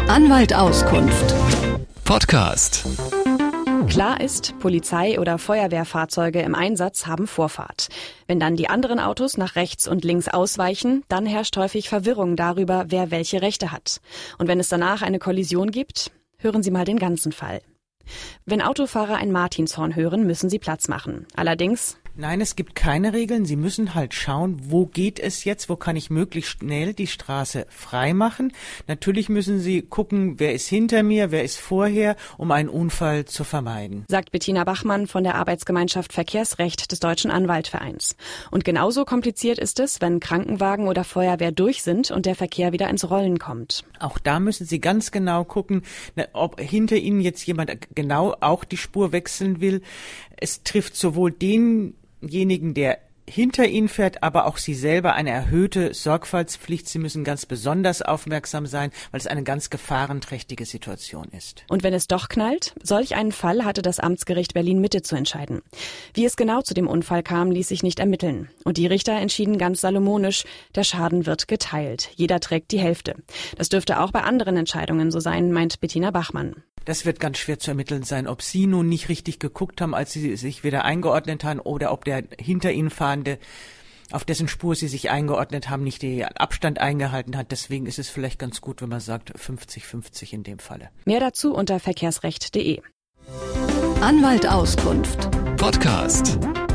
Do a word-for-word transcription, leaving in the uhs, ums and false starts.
Anwalt Auskunft. Podcast. Klar ist, Polizei- oder Feuerwehrfahrzeuge im Einsatz haben Vorfahrt. Wenn dann die anderen Autos nach rechts und links ausweichen, dann herrscht häufig Verwirrung darüber, wer welche Rechte hat. Und wenn es danach eine Kollision gibt, hören Sie mal den ganzen Fall. Wenn Autofahrer ein Martinshorn hören, müssen sie Platz machen. Allerdings... Nein, es gibt keine Regeln. Sie müssen halt schauen, wo geht es jetzt, wo kann ich möglichst schnell die Straße frei machen. Natürlich müssen Sie gucken, wer ist hinter mir, wer ist vorher, um einen Unfall zu vermeiden. Sagt Bettina Bachmann von der Arbeitsgemeinschaft Verkehrsrecht des Deutschen Anwaltvereins. Und genauso kompliziert ist es, wenn Krankenwagen oder Feuerwehr durch sind und der Verkehr wieder ins Rollen kommt. Auch da müssen Sie ganz genau gucken, ob hinter Ihnen jetzt jemand genau auch die Spur wechseln will. Es trifft sowohl denjenigen, der hinter Ihnen fährt, aber auch Sie selber eine erhöhte Sorgfaltspflicht. Sie müssen ganz besonders aufmerksam sein, weil es eine ganz gefahrenträchtige Situation ist. Und wenn es doch knallt? Solch einen Fall hatte das Amtsgericht Berlin-Mitte zu entscheiden. Wie es genau zu dem Unfall kam, ließ sich nicht ermitteln. Und die Richter entschieden ganz salomonisch, der Schaden wird geteilt. Jeder trägt die Hälfte. Das dürfte auch bei anderen Entscheidungen so sein, meint Bettina Bachmann. Das wird ganz schwer zu ermitteln sein, ob Sie nun nicht richtig geguckt haben, als Sie sich wieder eingeordnet haben, oder ob der hinter Ihnen fahrende, auf dessen Spur Sie sich eingeordnet haben, nicht den Abstand eingehalten hat. Deswegen ist es vielleicht ganz gut, wenn man sagt fünfzig fünfzig in dem Falle. Mehr dazu unter verkehrsrecht punkt de. Anwalt Auskunft. Podcast.